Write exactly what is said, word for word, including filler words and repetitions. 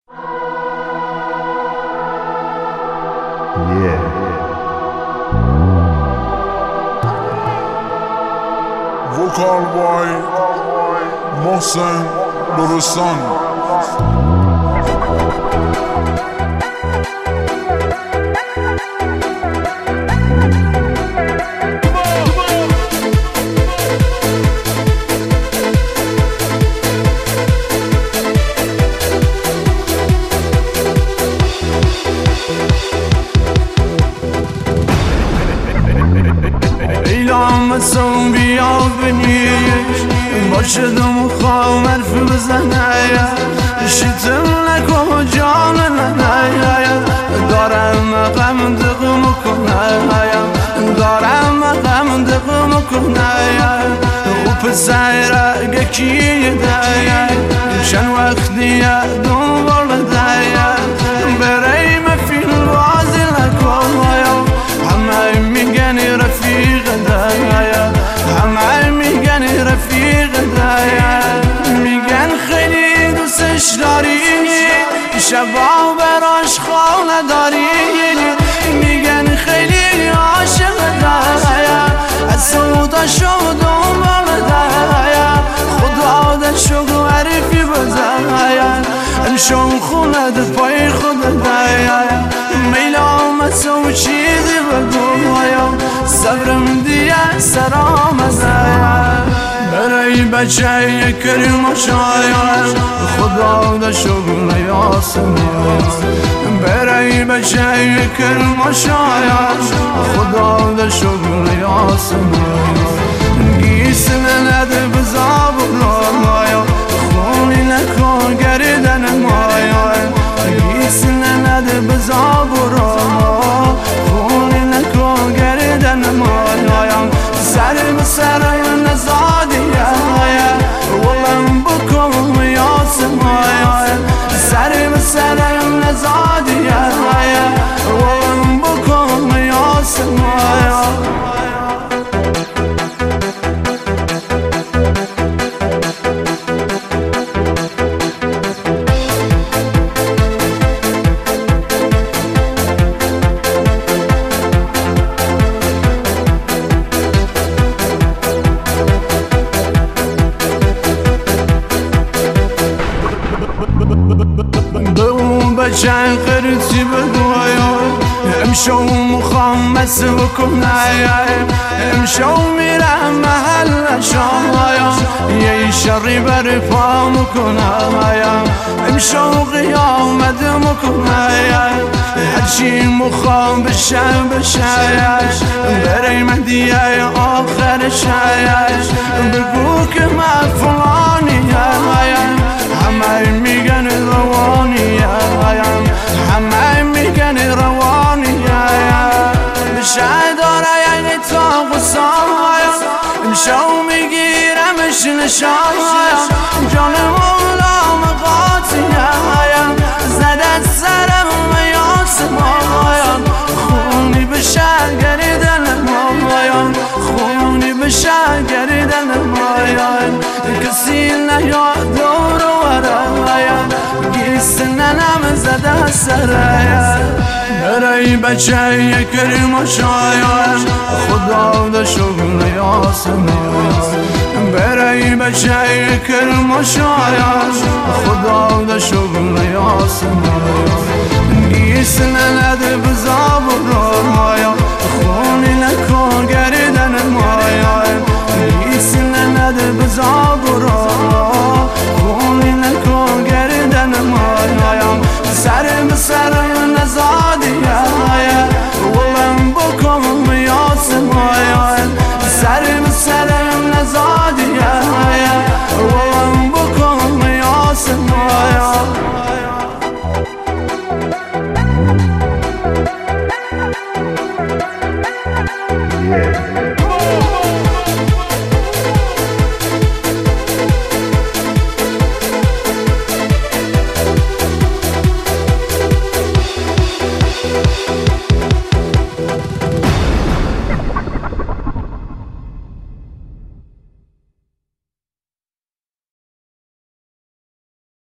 Yeah. Vocal by Mohsen Nurustan. Eylemesin bia beni başladım uxam harfi بزنه شتمله کجانه دارم غم دقم کنه دارم غم دقم کنه و پسره گکیه ده چند وقتیه دنبال ده بریم فی الوازی لکایا همه میگنی رفیق ده همه میگنی رفیق ده میگن خیلی دوستش داری شبا براش خانه داری میگن خیلی عاشق ده از سودا شو دنبال ده خدا ده شو عرفی بزن امشون خونه ده پای خود ده میل آمد سو چیزی بگو صبرم دیگه سرام ازه برای بچه کریم و شاید خدا ده شغل یاسم برای بچه کریم و شاید خدا ده شغل یاسم گیسنه نده بزاب مایا خونی نکن گردن مایا گیسنه نده بزاب مایا خونی نکن گردن مایا سر به سر نزادیه ولم بکن یاسم سر به سر نزادیه ولم بکن یاسم بچن قرصی بگویا امشو مخوام بس بکنه امشو میرم محل شایا یه شری بر پا مکنه امشو قیامت مکنه هرچی مخوام بشه بشه برای مدیه آخر شایش بگو که من فلانی همه میگن روانی همه میگن روانی بشه داره یعنی تا غصای امشو میگیرمش نشان جان مولا مقاطی زدت سرم یاسم خونی بشه گریدن مایان خونی بشه گریدن مایان کسی نیاد دور گیسننم زده سره برای بچه کریم و شاید خدا ده شغل یاسم برای بچه کریم و شاید خدا ده شغل یاسم گیسننه ده بزاب رو مایا